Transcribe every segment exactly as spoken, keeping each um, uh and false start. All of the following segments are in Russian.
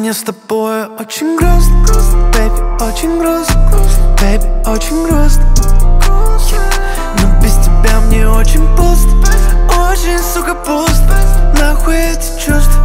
мне с тобой очень грустно, бэйби, очень грустно, бэйби, очень грустно. Но без тебя мне очень пусто, очень, сука, пусто. Нахуй эти чувства.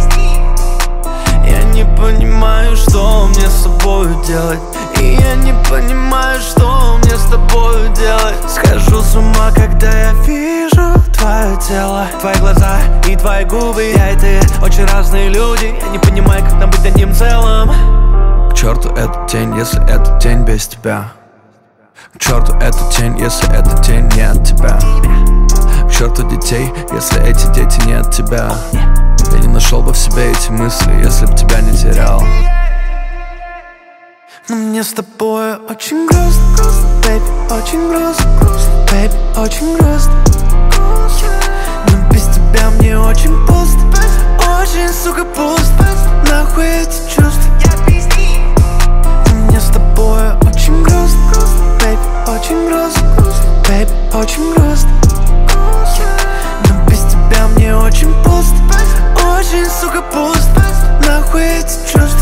Я не понимаю, что мне с собой делать. И я не понимаю, что мне с тобой делать. Схожу с ума, когда я вижу твое тело, твои глаза и твои губы. Я и ты очень разные люди. Я не понимаю, как нам быть одним целым. К черту эту тень, если эта тень без тебя. К черту эту тень, если эта тень не от тебя. К черту детей, если эти дети не от тебя. Я не нашел бы в себе эти мысли, если б тебя не терял. Но мне с тобой очень грустно, бэйби, очень грустно, бэйби, очень грустно. Но без тебя мне очень пусто, очень, сука, пусто. Нахуй эти чувства. Но мне с тобой очень грустно, бэйби, очень грустно, бэйби, очень грустно. Но без тебя мне очень пусто, очень, сука, пусто. Нахуй эти чувства.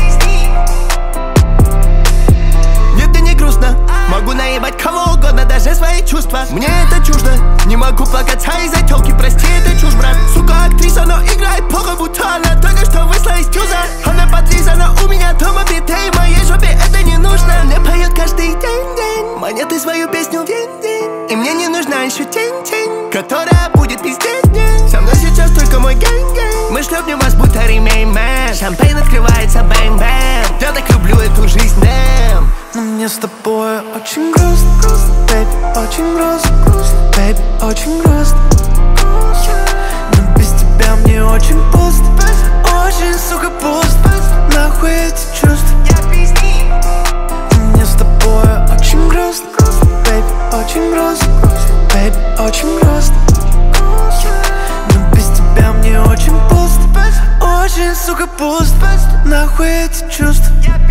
Могу наебать кого угодно, даже свои чувства. Мне это чуждо, не могу плакаться из-за тёлки. Прости, это чушь, брат. Сука, актриса, но играет плохо, будто она только что вышла из тюза. Она подлизана у меня дома битая, и моей жопе это не нужно. Мне поет каждый день, день монеты свою песню день, день. И мне не нужна еще тень, тень, которая будет везде день. Со мной сейчас только мой гэнг-гэнг. Мы шлёпнем вас, будто ремейн, мэн. Шампейн открывается, бэнг-бэнг. Я так люблю эту жизнь, дэм. Но мне с тобой очень грустно, бэйби, очень грустно, бэйби, очень грустно. Но без тебя мне очень пусто, очень, сука, пусто. Нахуй эти чувства. Но мне с тобой очень грустно, бэйби, очень грустно, бэйби, очень грустно. Но без тебя мне очень пусто, очень, сука, пусто. Нахуй эти чувства.